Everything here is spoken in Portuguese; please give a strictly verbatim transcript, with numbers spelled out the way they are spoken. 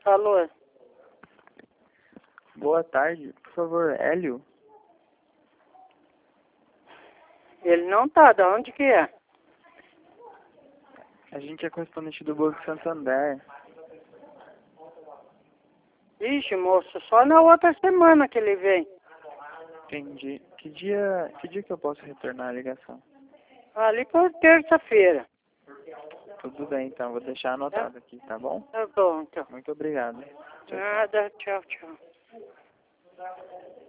Alô? Boa tarde, por favor, Hélio? Ele não tá, de onde que é? A gente é correspondente do Banco Santander. Ixi, moço, só na outra semana que ele vem. Entendi. Que dia, que dia que eu posso retornar a ligação? Ali por terça-feira. Tudo bem, então, vou deixar anotado aqui, tá bom? Tá bom, então. Muito obrigado. Tchau, tchau. Nada, tchau, tchau.